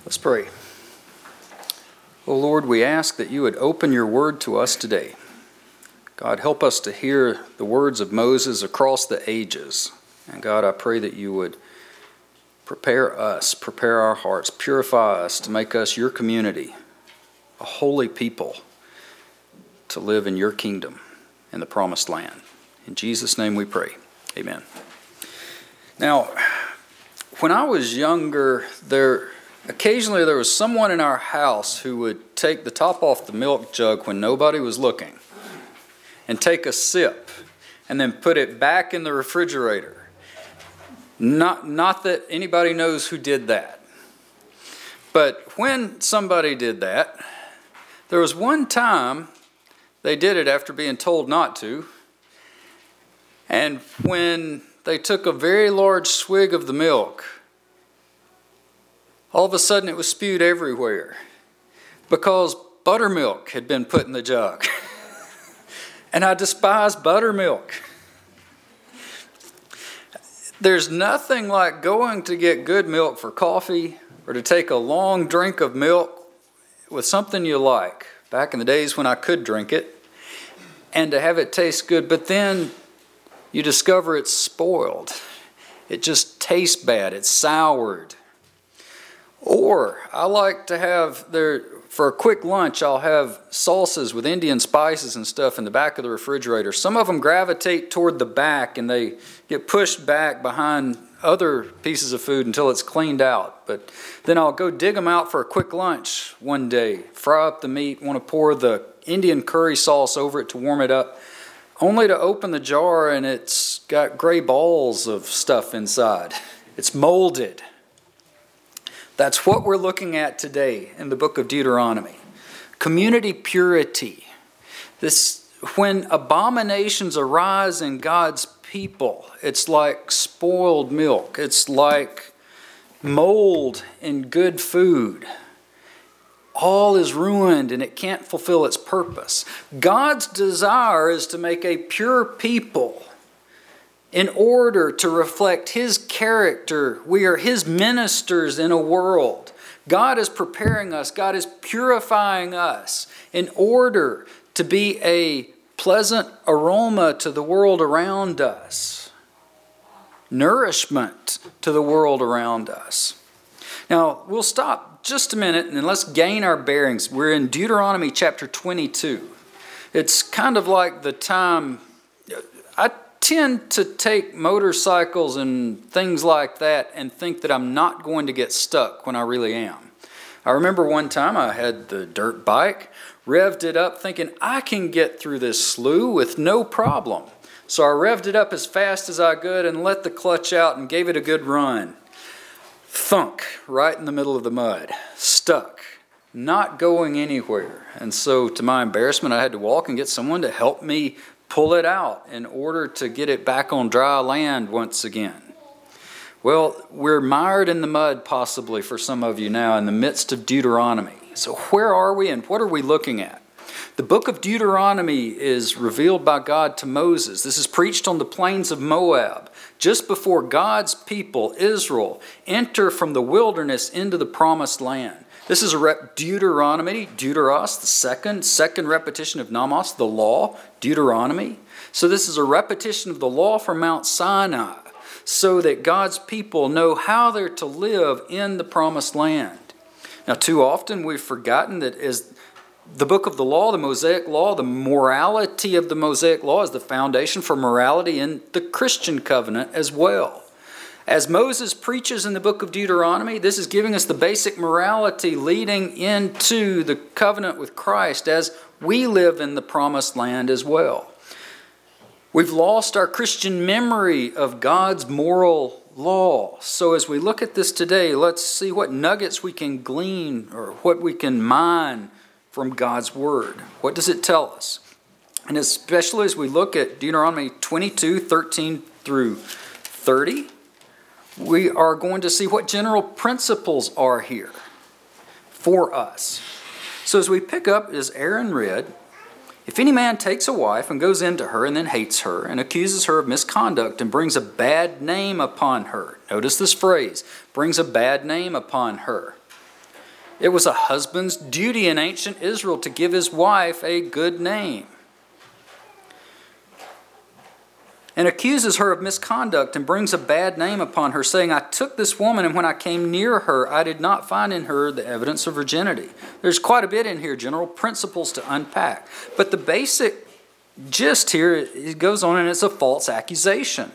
Let's pray. Oh Lord, we ask that you would open your word to us today. God, help us to hear the words of Moses across the ages. And God, I pray that you would prepare us, prepare our hearts, purify us to make us your community, a holy people to live in your kingdom in the promised land. In Jesus' name we pray. Amen. Now, when I was younger, occasionally there was someone in our house who would take the top off the milk jug when nobody was looking and take a sip and then put it back in the refrigerator. Not that anybody knows who did that. But when somebody did that, there was one time they did it after being told not to. And when they took a very large swig of the milk, all of a sudden it was spewed everywhere because buttermilk had been put in the jug. And I despise buttermilk. There's nothing like going to get good milk for coffee or to take a long drink of milk with something you like, back in the days when I could drink it, and to have it taste good, but then you discover it's spoiled. It just tastes bad. It's soured. Or I like to have for a quick lunch, I'll have salsas with Indian spices and stuff in the back of the refrigerator. Some of them gravitate toward the back and they get pushed back behind other pieces of food until it's cleaned out. But then I'll go dig them out for a quick lunch one day, fry up the meat, want to pour the Indian curry sauce over it to warm it up, only to open the jar and it's got gray balls of stuff inside. It's molded. That's what we're looking at today in the book of Deuteronomy. Community purity. When abominations arise in God's people, it's like spoiled milk. It's like mold in good food. All is ruined and it can't fulfill its purpose. God's desire is to make a pure people in order to reflect His character. We are His ministers in a world. God is preparing us. God is purifying us in order to be a pleasant aroma to the world around us. Nourishment to the world around us. Now, we'll stop just a minute and let's gain our bearings. We're in Deuteronomy chapter 22. It's kind of like the time I tend to take motorcycles and things like that and think that I'm not going to get stuck when I really am. I remember one time I had the dirt bike, revved it up thinking I can get through this slough with no problem. So I revved it up as fast as I could and let the clutch out and gave it a good run. Thunk, right in the middle of the mud, stuck, not going anywhere. And so to my embarrassment, I had to walk and get someone to help me pull it out in order to get it back on dry land once again. Well, we're mired in the mud possibly for some of you now in the midst of Deuteronomy. So where are we and what are we looking at? The book of Deuteronomy is revealed by God to Moses. This is preached on the plains of Moab, just before God's people, Israel, enter from the wilderness into the promised land. This is Deuteronomy, Deuteros, the second repetition of Nomos, the law, Deuteronomy. So this is a repetition of the law from Mount Sinai, so that God's people know how they're to live in the promised land. Now, too often we've forgotten that as the book of the law, the Mosaic law, the morality of the Mosaic law is the foundation for morality in the Christian covenant as well. As Moses preaches in the book of Deuteronomy, this is giving us the basic morality leading into the covenant with Christ as we live in the promised land as well. We've lost our Christian memory of God's moral law. So as we look at this today, let's see what nuggets we can glean or what we can mine from God's Word. What does it tell us? And especially as we look at Deuteronomy 22, 13 through 30, we are going to see what general principles are here for us. So as we pick up, as Aaron read, if any man takes a wife and goes into her and then hates her and accuses her of misconduct and brings a bad name upon her. Notice this phrase, brings a bad name upon her. It was a husband's duty in ancient Israel to give his wife a good name. And accuses her of misconduct and brings a bad name upon her, saying, I took this woman, and when I came near her, I did not find in her the evidence of virginity. There's quite a bit in here, general principles to unpack. But the basic gist here, it goes on, and it's a false accusation.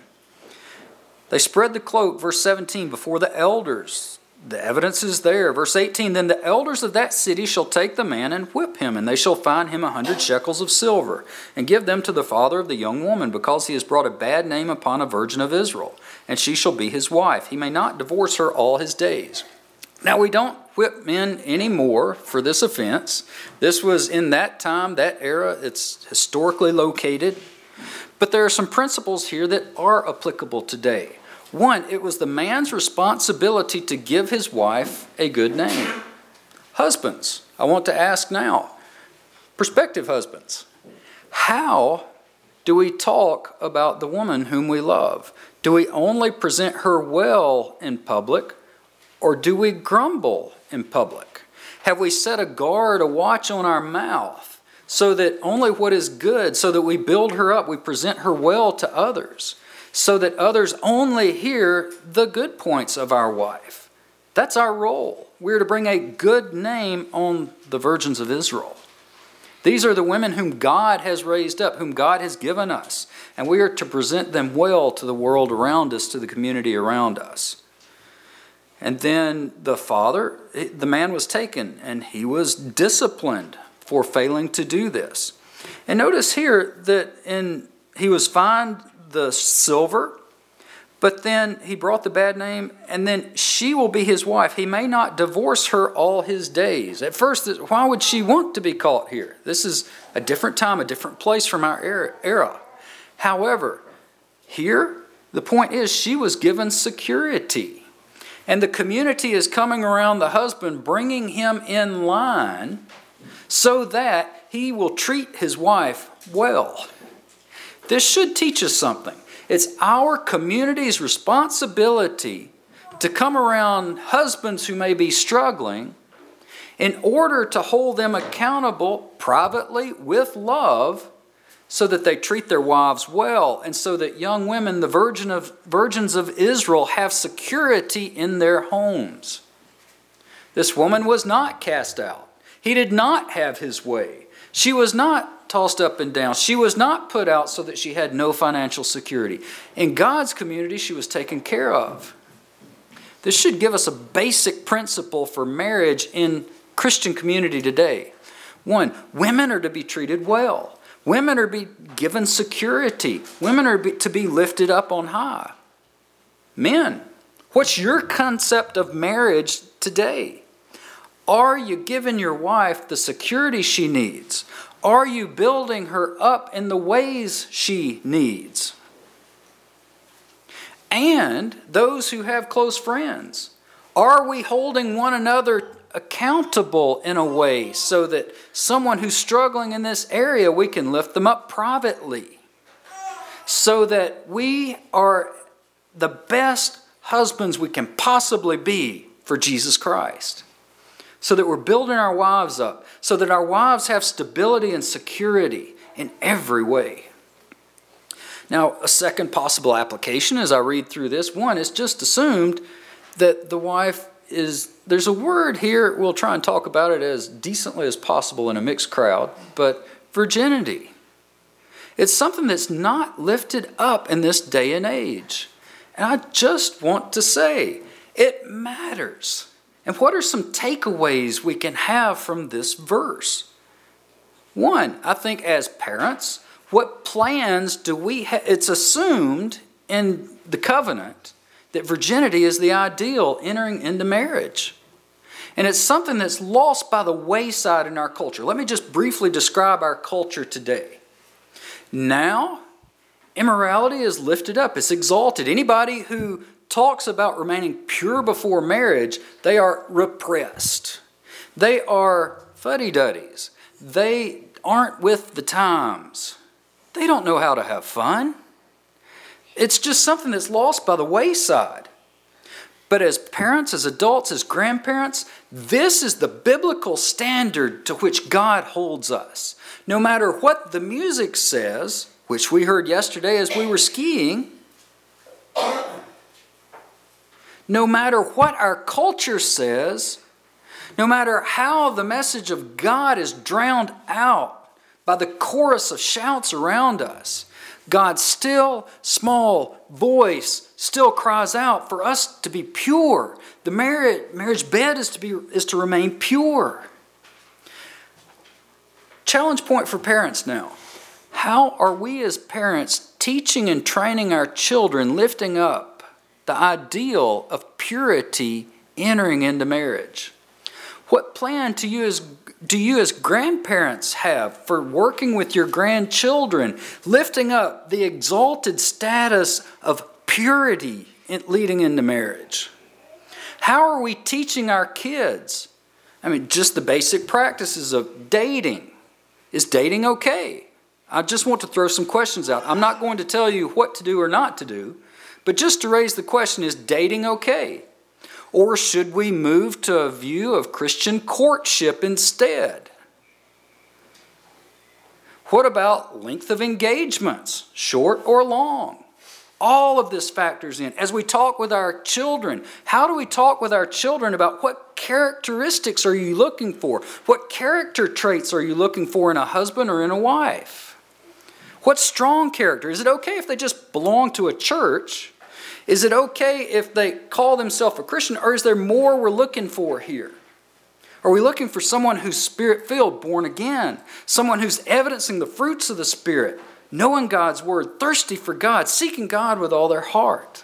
They spread the cloak, verse 17, before the elders. The evidence is there. Verse 18, then the elders of that city shall take the man and whip him, and they shall fine him 100 shekels of silver, and give them to the father of the young woman, because he has brought a bad name upon a virgin of Israel, and she shall be his wife. He may not divorce her all his days. Now, we don't whip men anymore for this offense. This was in that time, that era. It's historically located. But there are some principles here that are applicable today. One, it was the man's responsibility to give his wife a good name. Husbands, I want to ask now, prospective husbands, how do we talk about the woman whom we love? Do we only present her well in public, or do we grumble in public? Have we set a guard, a watch on our mouth, so that only what is good, so that we build her up, we present her well to others, so that others only hear the good points of our wife? That's our role. We're to bring a good name on the virgins of Israel. These are the women whom God has raised up, whom God has given us, and we are to present them well to the world around us, to the community around us. And then the father, the man was taken, and he was disciplined for failing to do this. And notice here that he was fined the silver, but then he brought the bad name, and then she will be his wife. He may not divorce her all his days. At first, why would she want to be caught here? This is a different time, a different place from our era. However, here, the point is she was given security. And the community is coming around the husband, bringing him in line so that he will treat his wife well. This should teach us something. It's our community's responsibility to come around husbands who may be struggling in order to hold them accountable privately with love, so that they treat their wives well, and so that young women, the virgins of Israel, have security in their homes. This woman was not cast out. He did not have his way. She was not tossed up and down. She was not put out so that she had no financial security. In God's community, she was taken care of. This should give us a basic principle for marriage in Christian community today. One, women are to be treated well. Women are to be given security. Women are to be lifted up on high. Men, what's your concept of marriage today? Are you giving your wife the security she needs? Are you building her up in the ways she needs? And those who have close friends, are we holding one another accountable in a way so that someone who's struggling in this area, we can lift them up privately, so that we are the best husbands we can possibly be for Jesus Christ? So that we're building our wives up, so that our wives have stability and security in every way. Now, a second possible application as I read through this, one is just assumed that the wife is, there's a word here, we'll try and talk about it as decently as possible in a mixed crowd, but virginity. It's something that's not lifted up in this day and age. And I just want to say, it matters. And what are some takeaways we can have from this verse? One, I think as parents, what plans do we have? It's assumed in the covenant that virginity is the ideal entering into marriage. And it's something that's lost by the wayside in our culture. Let me just briefly describe our culture today. Now, immorality is lifted up. It's exalted. Anybody who talks about remaining pure before marriage, they are repressed. They are fuddy-duddies. They aren't with the times. They don't know how to have fun. It's just something that's lost by the wayside. But as parents, as adults, as grandparents, this is the biblical standard to which God holds us. No matter what the music says, which we heard yesterday as we were skiing, no matter what our culture says, no matter how the message of God is drowned out by the chorus of shouts around us, God's still, small voice still cries out for us to be pure. The marriage bed is to remain pure. Challenge point for parents now. How are we as parents teaching and training our children, lifting up the ideal of purity entering into marriage? What plan do you as grandparents have for working with your grandchildren, lifting up the exalted status of purity leading into marriage? How are we teaching our kids? Just the basic practices of dating. Is dating okay? I just want to throw some questions out. I'm not going to tell you what to do or not to do, but just to raise the question, is dating okay? Or should we move to a view of Christian courtship instead? What about length of engagements, short or long? All of this factors in. As we talk with our children, how do we talk with our children about what characteristics are you looking for? What character traits are you looking for in a husband or in a wife? What strong character? Is it okay if they just belong to a church? Is it okay if they call themselves a Christian, or is there more we're looking for here? Are we looking for someone who's Spirit-filled, born again? Someone who's evidencing the fruits of the Spirit, knowing God's Word, thirsty for God, seeking God with all their heart?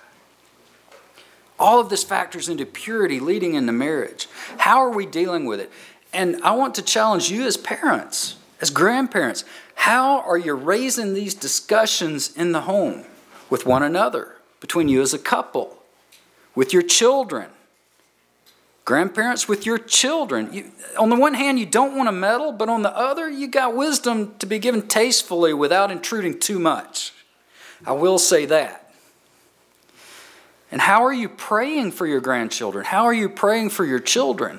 All of this factors into purity leading into marriage. How are we dealing with it? And I want to challenge you as parents, as grandparents. How are you raising these discussions in the home with one another? Between you as a couple, with your children, grandparents with your children. On the one hand, you don't want to meddle, but on the other, you got wisdom to be given tastefully without intruding too much. I will say that. And how are you praying for your grandchildren? How are you praying for your children?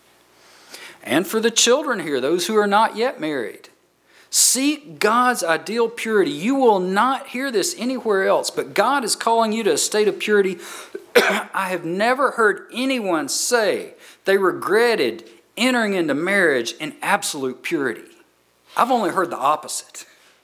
And for the children here, those who are not yet married. Seek God's ideal purity. You will not hear this anywhere else, but God is calling you to a state of purity. I have never heard anyone say they regretted entering into marriage in absolute purity. I've only heard the opposite.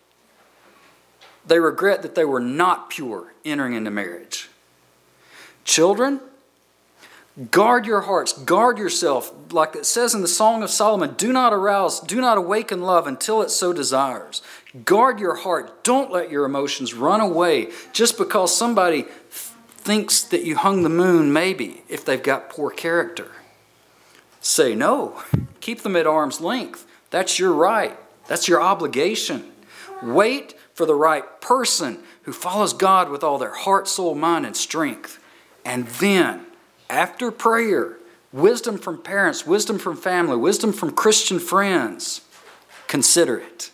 They regret that they were not pure entering into marriage. Children, guard your hearts, guard yourself. Like it says in the Song of Solomon, do not awaken love until it so desires. Guard your heart. Don't let your emotions run away just because somebody thinks that you hung the moon, maybe, if they've got poor character. Say no. Keep them at arm's length. That's your right. That's your obligation. Wait for the right person who follows God with all their heart, soul, mind, and strength. And then, after prayer, wisdom from parents, wisdom from family, wisdom from Christian friends, consider it.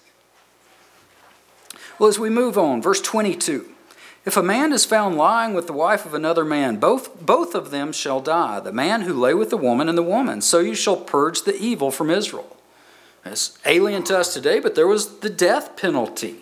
Well, as we move on, verse 22. If a man is found lying with the wife of another man, both of them shall die, the man who lay with the woman and the woman. So you shall purge the evil from Israel. It's alien to us today, but there was the death penalty.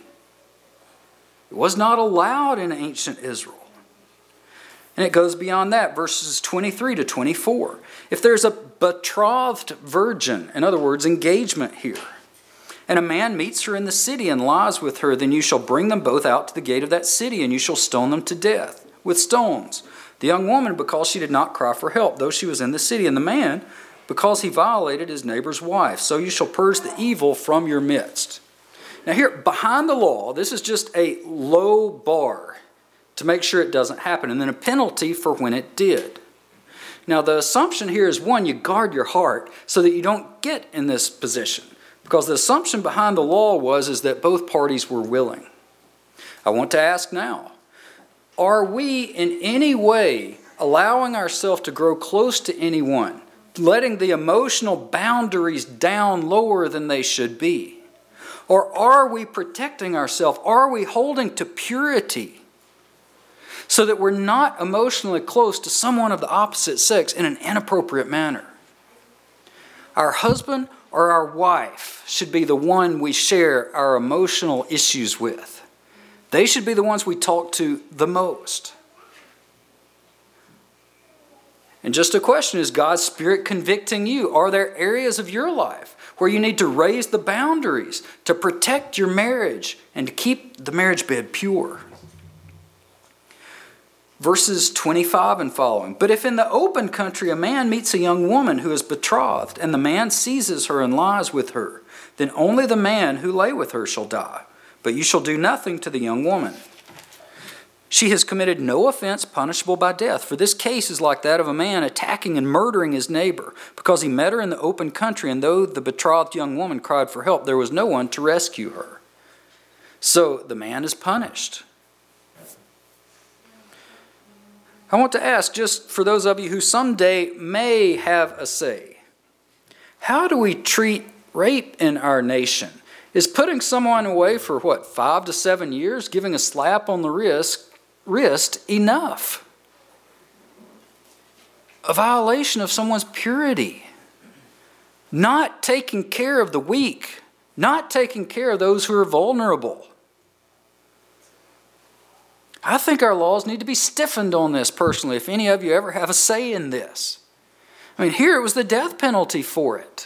It was not allowed in ancient Israel. And it goes beyond that, verses 23 to 24. If there's a betrothed virgin, in other words, engagement here, and a man meets her in the city and lies with her, then you shall bring them both out to the gate of that city, and you shall stone them to death with stones. The young woman, because she did not cry for help, though she was in the city, and the man, because he violated his neighbor's wife. So you shall purge the evil from your midst. Now here, behind the law, this is just a low bar to make sure it doesn't happen, and then a penalty for when it did. Now the assumption here is, one, you guard your heart so that you don't get in this position. Because the assumption behind the law is that both parties were willing. I want to ask now, are we in any way allowing ourselves to grow close to anyone, letting the emotional boundaries down lower than they should be? Or are we protecting ourselves? Are we holding to purity so that we're not emotionally close to someone of the opposite sex in an inappropriate manner. Our husband or our wife should be the one we share our emotional issues with. They should be the ones we talk to the most. And just a question, is God's Spirit convicting you? Are there areas of your life where you need to raise the boundaries to protect your marriage and to keep the marriage bed pure? Verses 25 and following. But if in the open country a man meets a young woman who is betrothed, and the man seizes her and lies with her, then only the man who lay with her shall die. But you shall do nothing to the young woman. She has committed no offense punishable by death, for this case is like that of a man attacking and murdering his neighbor, because he met her in the open country, and though the betrothed young woman cried for help, there was no one to rescue her. So the man is punished. I want to ask, just for those of you who someday may have a say, how do we treat rape in our nation? Is putting someone away for 5 to 7 years, giving a slap on the wrist enough? A violation of someone's purity. Not taking care of the weak. Not taking care of those who are vulnerable. I think our laws need to be stiffened on this personally, if any of you ever have a say in this. I mean, here it was the death penalty for it.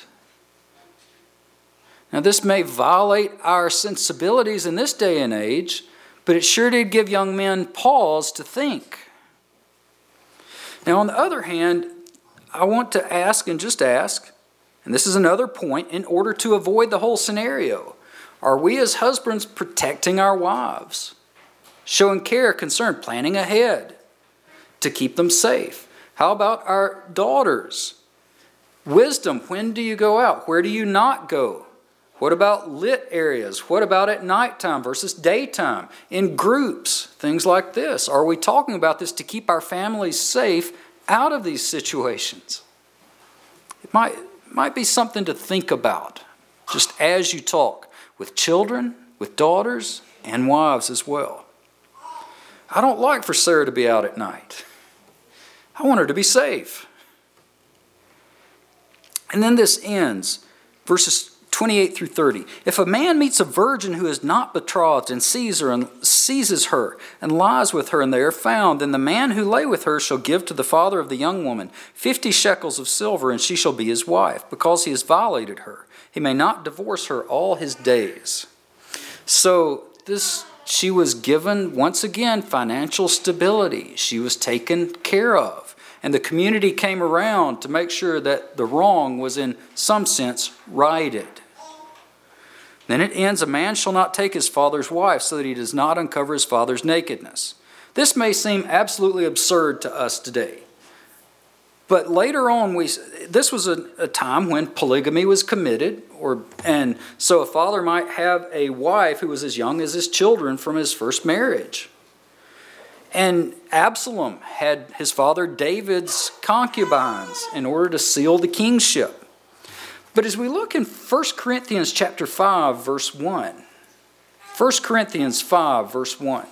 Now, this may violate our sensibilities in this day and age, but it sure did give young men pause to think. Now, on the other hand, I want to ask, and this is another point, in order to avoid the whole scenario, are we as husbands protecting our wives? Showing care, concern, planning ahead to keep them safe? How about our daughters? Wisdom, when do you go out? Where do you not go? What about lit areas? What about at nighttime versus daytime? In groups, things like this. Are we talking about this to keep our families safe out of these situations? It might be something to think about just as you talk with children, with daughters, and wives as well. I don't like for Sarah to be out at night. I want her to be safe. And then this ends, verses 28 through 30. If a man meets a virgin who is not betrothed and seizes her and lies with her, and they are found, then the man who lay with her shall give to the father of the young woman 50 shekels of silver, and she shall be his wife, because he has violated her. He may not divorce her all his days. So she was given, once again, financial stability. She was taken care of. And the community came around to make sure that the wrong was in some sense righted. Then it ends, a man shall not take his father's wife so that he does not uncover his father's nakedness. This may seem absolutely absurd to us today. But later on, this was a time when polygamy was committed, and so a father might have a wife who was as young as his children from his first marriage. And Absalom had his father David's concubines in order to seal the kingship. But as we look in 1 Corinthians chapter 5, verse 1, 1 Corinthians 5, verse 1,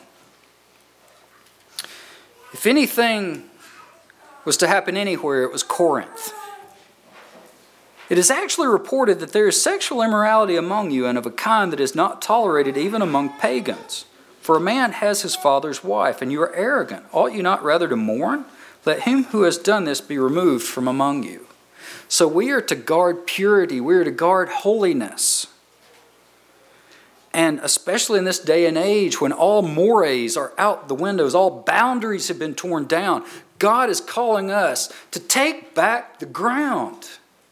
if anything was to happen anywhere, it was Corinth. It is actually reported that there is sexual immorality among you, and of a kind that is not tolerated even among pagans. For a man has his father's wife, and you are arrogant. Ought you not rather to mourn? Let him who has done this be removed from among you. So we are to guard purity. We are to guard holiness. And especially in this day and age when all mores are out the windows, all boundaries have been torn down, God is calling us to take back the ground.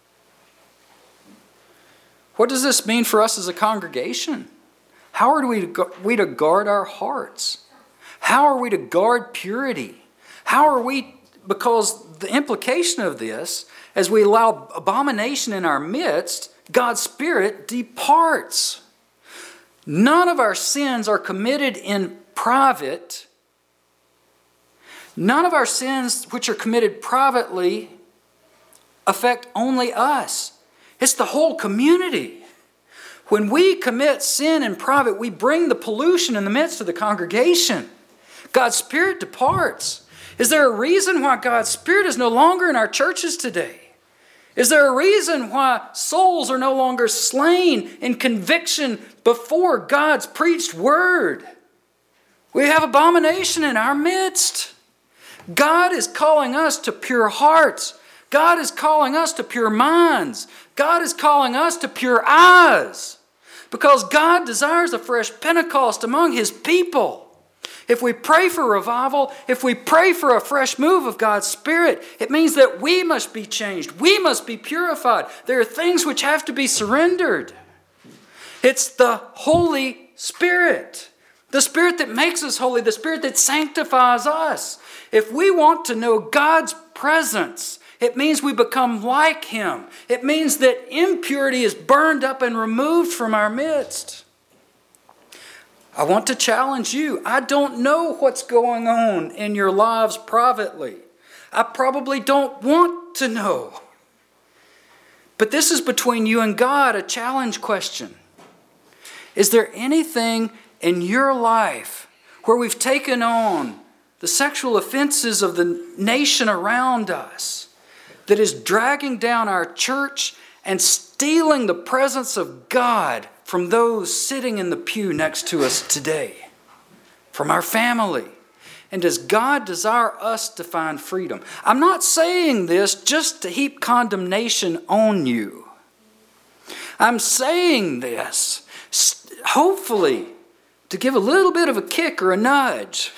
What does this mean for us as a congregation? How are we to guard our hearts? How are we to guard purity? How are we, because the implication of this, as we allow abomination in our midst, God's Spirit departs. None of our sins are committed in private. None of our sins which are committed privately affect only us. It's the whole community. When we commit sin in private, we bring the pollution in the midst of the congregation. God's Spirit departs. Is there a reason why God's Spirit is no longer in our churches today? Is there a reason why souls are no longer slain in conviction before God's preached word? We have abomination in our midst. God is calling us to pure hearts. God is calling us to pure minds. God is calling us to pure eyes. Because God desires a fresh Pentecost among His people. If we pray for revival, if we pray for a fresh move of God's Spirit, it means that we must be changed. We must be purified. There are things which have to be surrendered. It's the Holy Spirit. The Spirit that makes us holy. The Spirit that sanctifies us. If we want to know God's presence, it means we become like Him. It means that impurity is burned up and removed from our midst. I want to challenge you. I don't know what's going on in your lives privately. I probably don't want to know. But this is between you and God, a challenge question. Is there anything in your life where we've taken on the sexual offenses of the nation around us that is dragging down our church and stealing the presence of God from those sitting in the pew next to us today, from our family? And does God desire us to find freedom? I'm not saying this just to heap condemnation on you. I'm saying this hopefully to give a little bit of a kick or a nudge,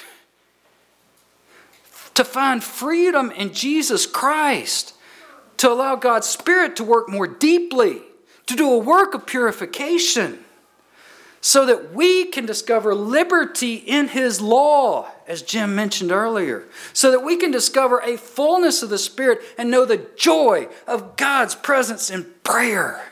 to find freedom in Jesus Christ, to allow God's Spirit to work more deeply, to do a work of purification, so that we can discover liberty in His law, as Jim mentioned earlier, so that we can discover a fullness of the Spirit and know the joy of God's presence in prayer.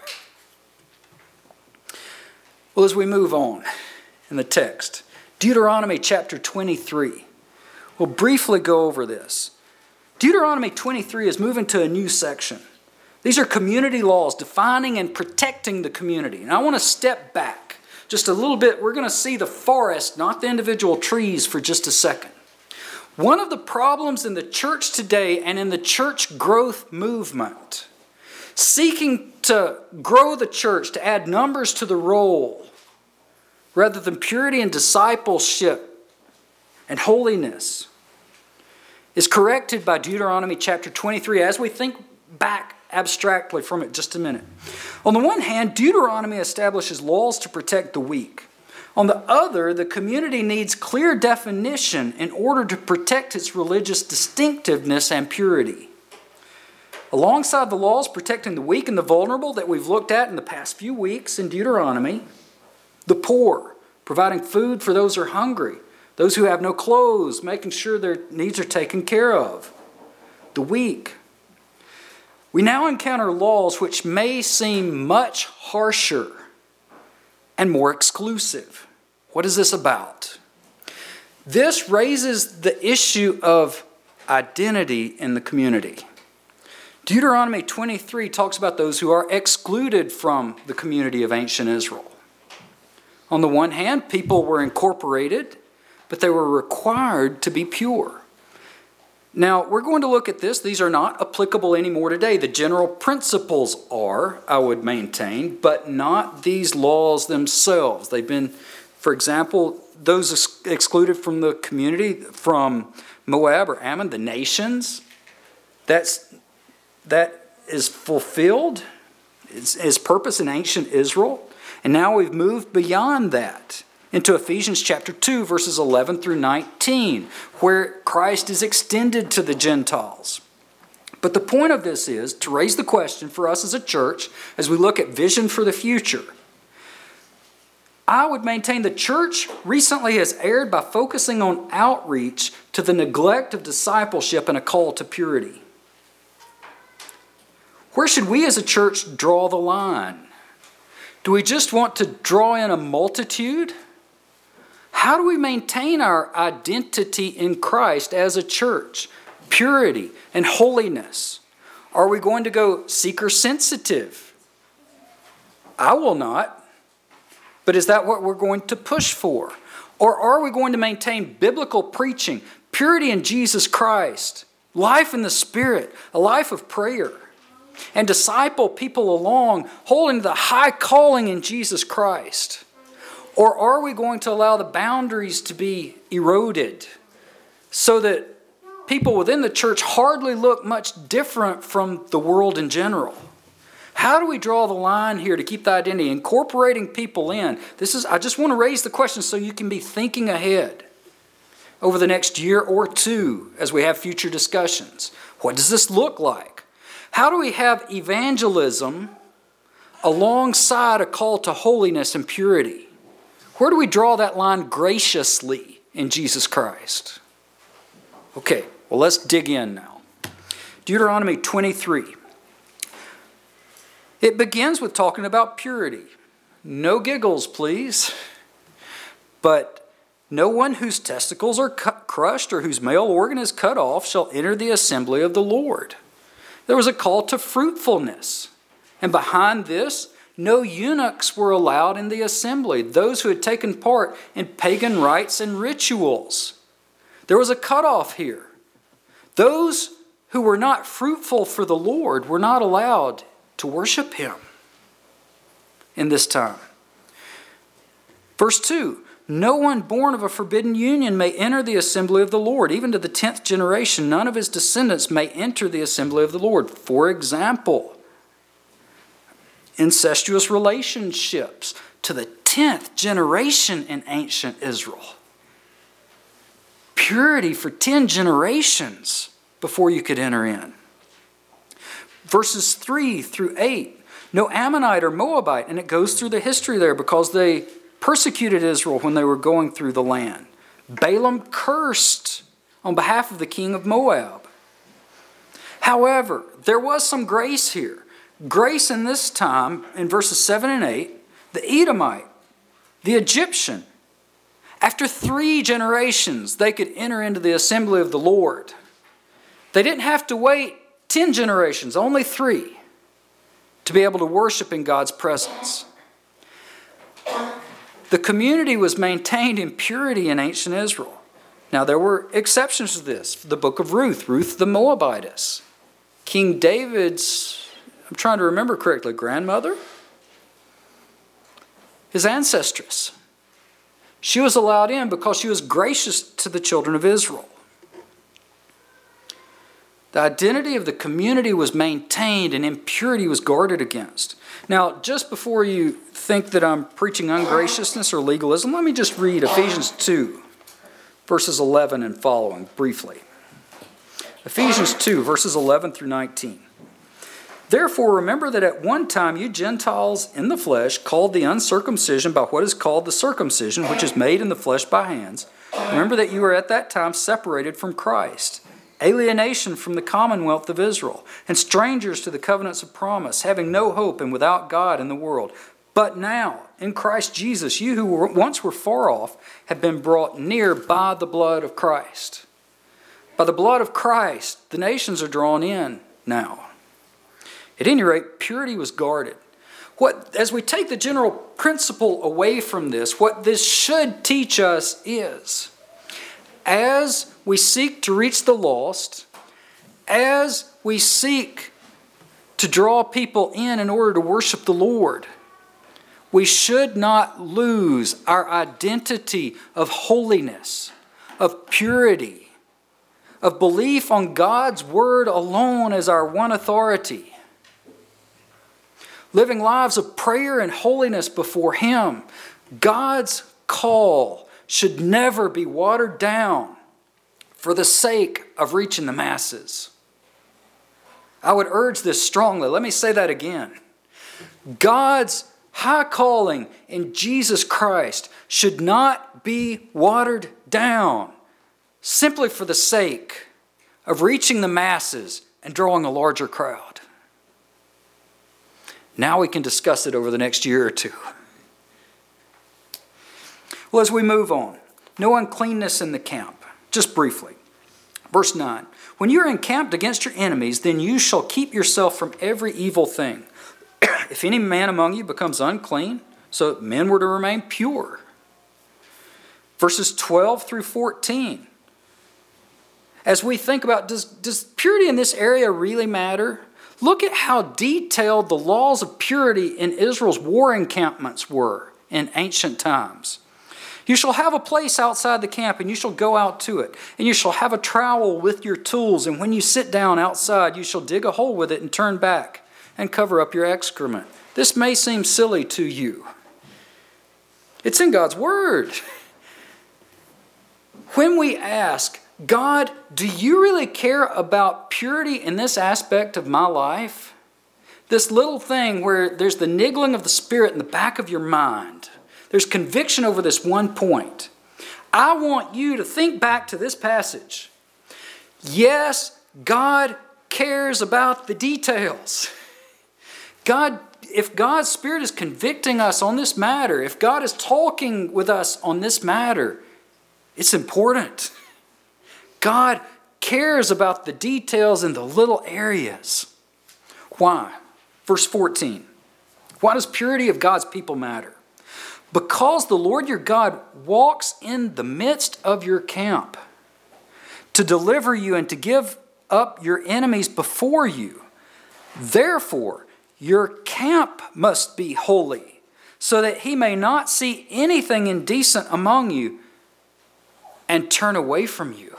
Well, as we move on in the text, Deuteronomy chapter 23, we'll briefly go over this. Deuteronomy 23 is moving to a new section. These are community laws defining and protecting the community. And I want to step back just a little bit. We're going to see the forest, not the individual trees, for just a second. One of the problems in the church today and in the church growth movement, seeking to grow the church, to add numbers to the roll, rather than purity and discipleship and holiness, is corrected by Deuteronomy chapter 23 as we think back abstractly from it just a minute. On the one hand, Deuteronomy establishes laws to protect the weak. On the other, the community needs clear definition in order to protect its religious distinctiveness and purity. Alongside the laws protecting the weak and the vulnerable that we've looked at in the past few weeks in Deuteronomy, the poor, providing food for those who are hungry, those who have no clothes, making sure their needs are taken care of, the weak. We now encounter laws which may seem much harsher and more exclusive. What is this about? This raises the issue of identity in the community. Deuteronomy 23 talks about those who are excluded from the community of ancient Israel. On the one hand, people were incorporated, but they were required to be pure. Now, we're going to look at this. These are not applicable anymore today. The general principles are, I would maintain, but not these laws themselves. They've been, for example, those excluded from the community from Moab or Ammon, the nations. That is fulfilled. Its purpose in ancient Israel. And now we've moved beyond that into Ephesians chapter 2, verses 11 through 19, where Christ is extended to the Gentiles. But the point of this is to raise the question for us as a church, as we look at vision for the future. I would maintain the church recently has erred by focusing on outreach to the neglect of discipleship and a call to purity. Where should we as a church draw the line? Do we just want to draw in a multitude? How do we maintain our identity in Christ as a church? Purity and holiness. Are we going to go seeker sensitive? I will not. But is that what we're going to push for? Or are we going to maintain biblical preaching, purity in Jesus Christ, life in the Spirit, a life of prayer, and disciple people along, holding the high calling in Jesus Christ? Or are we going to allow the boundaries to be eroded so that people within the church hardly look much different from the world in general? How do we draw the line here to keep the identity, incorporating people in? I just want to raise the question so you can be thinking ahead over the next year or two as we have future discussions. What does this look like? How do we have evangelism alongside a call to holiness and purity? Where do we draw that line graciously in Jesus Christ? Okay, well, let's dig in now. Deuteronomy 23. It begins with talking about purity. No giggles, please. But no one whose testicles are crushed or whose male organ is cut off shall enter the assembly of the Lord. There was a call to fruitfulness. And behind this, no eunuchs were allowed in the assembly, those who had taken part in pagan rites and rituals. There was a cutoff here. Those who were not fruitful for the Lord were not allowed to worship Him in this time. Verse 2, no one born of a forbidden union may enter the assembly of the Lord. Even to the 10th generation, none of his descendants may enter the assembly of the Lord. For example, incestuous relationships to the 10th generation in ancient Israel. Purity for 10 generations before you could enter in. Verses 3 through 8, no Ammonite or Moabite, and it goes through the history there because they persecuted Israel when they were going through the land. Balaam cursed on behalf of the king of Moab. However, there was some grace here. Grace in this time, in verses 7 and 8, the Edomite, the Egyptian, after 3 generations, they could enter into the assembly of the Lord. They didn't have to wait 10 generations, only 3, to be able to worship in God's presence. The community was maintained in purity in ancient Israel. Now, there were exceptions to this. The book of Ruth the Moabitess. King David's, I'm trying to remember correctly, grandmother? His ancestress. She was allowed in because she was gracious to the children of Israel. The identity of the community was maintained and impurity was guarded against. Now, just before you think that I'm preaching ungraciousness or legalism, let me just read Ephesians 2, verses 11 and following briefly. Ephesians 2, verses 11 through 19. Therefore, remember that at one time you Gentiles in the flesh, called the uncircumcision by what is called the circumcision, which is made in the flesh by hands. Remember that you were at that time separated from Christ, alienation from the commonwealth of Israel, and strangers to the covenants of promise, having no hope and without God in the world. But now, in Christ Jesus, you who once were far off have been brought near by the blood of Christ. By the blood of Christ, the nations are drawn in now. At any rate, purity was guarded. As we take the general principle away from this, what this should teach us is, as we seek to reach the lost, as we seek to draw people in order to worship the Lord, we should not lose our identity of holiness, of purity, of belief on God's word alone as our one authority. Living lives of prayer and holiness before Him. God's call should never be watered down for the sake of reaching the masses. I would urge this strongly. Let me say that again. God's high calling in Jesus Christ should not be watered down simply for the sake of reaching the masses and drawing a larger crowd. Now we can discuss it over the next year or two. Well, as we move on, no uncleanness in the camp. Just briefly. Verse 9. When you are encamped against your enemies, then you shall keep yourself from every evil thing. If any man among you becomes unclean, so men were to remain pure. Verses 12 through 14. As we think about, does purity in this area really matter? Look at how detailed the laws of purity in Israel's war encampments were in ancient times. You shall have a place outside the camp, and you shall go out to it. And you shall have a trowel with your tools, and when you sit down outside, you shall dig a hole with it and turn back and cover up your excrement. This may seem silly to you. It's in God's Word. When we ask, God, do you really care about purity in this aspect of my life? This little thing where there's the niggling of the Spirit in the back of your mind. There's conviction over this one point. I want you to think back to this passage. Yes, God cares about the details. If God's Spirit is convicting us on this matter, if God is talking with us on this matter, it's important. God cares about the details in the little areas. Why? Verse 14. Why does purity of God's people matter? Because the Lord your God walks in the midst of your camp to deliver you and to give up your enemies before you. Therefore, your camp must be holy, so that he may not see anything indecent among you and turn away from you.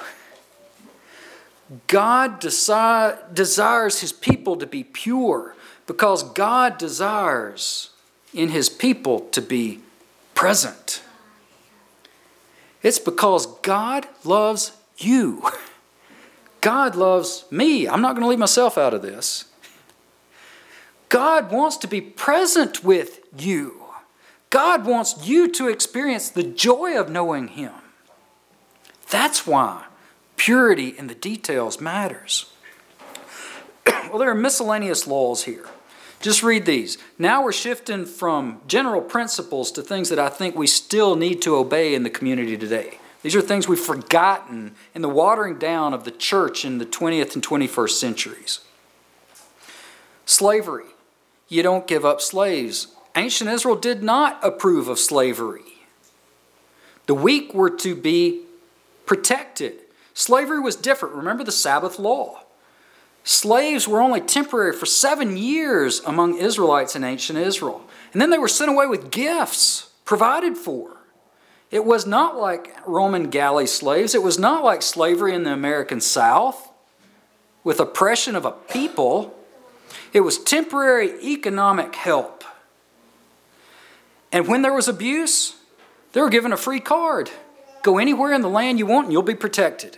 God desires his people to be pure because God desires in his people to be present. It's because God loves you. God loves me. I'm not going to leave myself out of this. God wants to be present with you. God wants you to experience the joy of knowing him. That's why purity in the details matters. Well, there are miscellaneous laws here. Just read these. Now we're shifting from general principles to things that I think we still need to obey in the community today. These are things we've forgotten in the watering down of the church in the 20th and 21st centuries. Slavery. You don't give up slaves. Ancient Israel did not approve of slavery. The weak were to be protected. Slavery was different. Remember the Sabbath law. Slaves were only temporary for 7 years among Israelites in ancient Israel. And then they were sent away with gifts provided for. It was not like Roman galley slaves. It was not like slavery in the American South with oppression of a people. It was temporary economic help. And when there was abuse, they were given a free card. Go anywhere in the land you want and you'll be protected.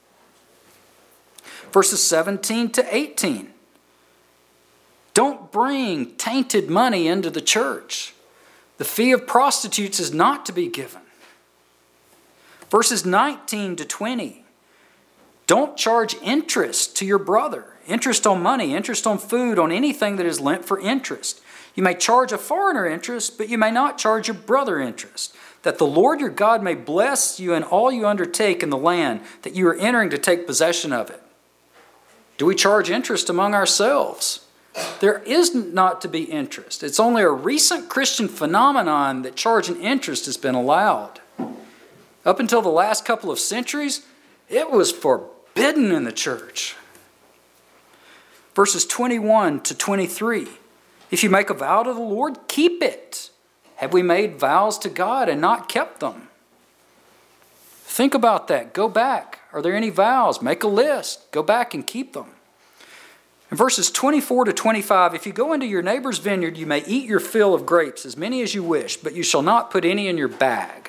Verses 17 to 18. Don't bring tainted money into the church. The fee of prostitutes is not to be given. Verses 19 to 20. Don't charge interest to your brother. Interest on money, interest on food, on anything that is lent for interest. You may charge a foreigner interest, but you may not charge your brother interest. That the Lord your God may bless you in all you undertake in the land that you are entering to take possession of it. Do we charge interest among ourselves? There is not to be interest. It's only a recent Christian phenomenon that charging interest has been allowed. Up until the last couple of centuries, it was forbidden in the church. Verses 21 to 23. If you make a vow to the Lord, keep it. Have we made vows to God and not kept them? Think about that. Go back. Are there any vows? Make a list. Go back and keep them. In verses 24 to 25, if you go into your neighbor's vineyard, you may eat your fill of grapes, as many as you wish, but you shall not put any in your bag.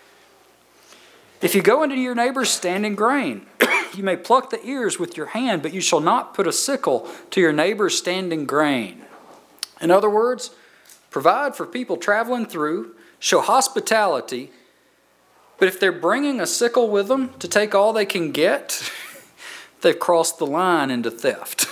If you go into your neighbor's standing grain, you may pluck the ears with your hand, but you shall not put a sickle to your neighbor's standing grain. In other words, provide for people traveling through, show hospitality, but if they're bringing a sickle with them to take all they can get, they've crossed the line into theft.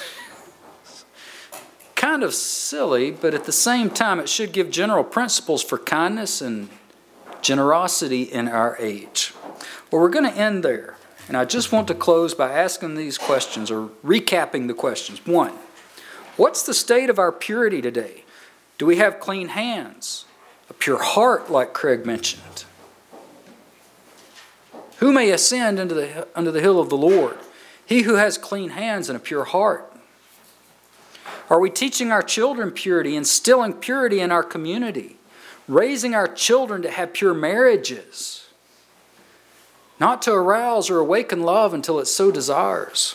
Kind of silly, but at the same time, it should give general principles for kindness and generosity in our age. Well, we're going to end there. And I just want to close by asking these questions or recapping the questions. 1, what's the state of our purity today? Do we have clean hands? A pure heart, like Craig mentioned? Who may ascend into the hill of the Lord? He who has clean hands and a pure heart. Are we teaching our children purity, instilling purity in our community, raising our children to have pure marriages, not to arouse or awaken love until it so desires?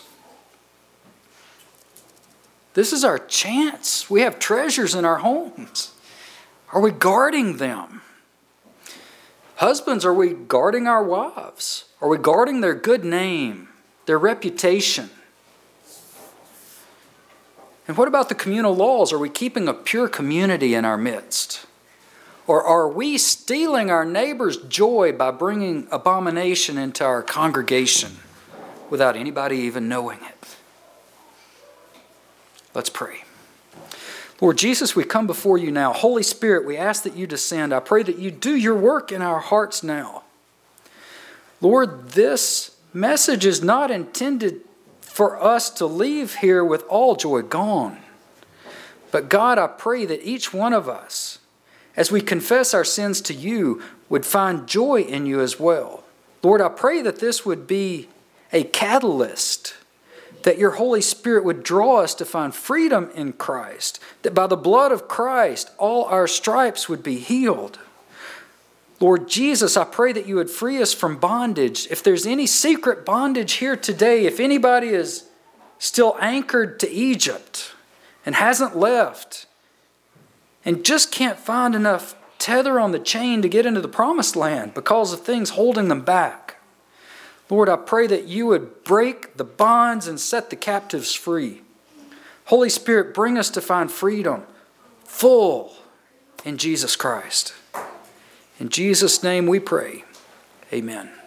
This is our chance. We have treasures in our homes. Are we guarding them? Husbands, are we guarding our wives? Are we guarding their good name, their reputation? And what about the communal laws? Are we keeping a pure community in our midst? Or are we stealing our neighbor's joy by bringing abomination into our congregation without anybody even knowing it? Let's pray. Lord Jesus, we come before you now. Holy Spirit, we ask that you descend. I pray that you do your work in our hearts now. Lord, this message is not intended for us to leave here with all joy gone. But God, I pray that each one of us, as we confess our sins to you, would find joy in you as well. Lord, I pray that this would be a catalyst, that your Holy Spirit would draw us to find freedom in Christ, that by the blood of Christ, all our stripes would be healed. Lord Jesus, I pray that you would free us from bondage. If there's any secret bondage here today, if anybody is still anchored to Egypt and hasn't left and just can't find enough tether on the chain to get into the promised land because of things holding them back, Lord, I pray that you would break the bonds and set the captives free. Holy Spirit, bring us to find freedom full in Jesus Christ. In Jesus' name we pray. Amen.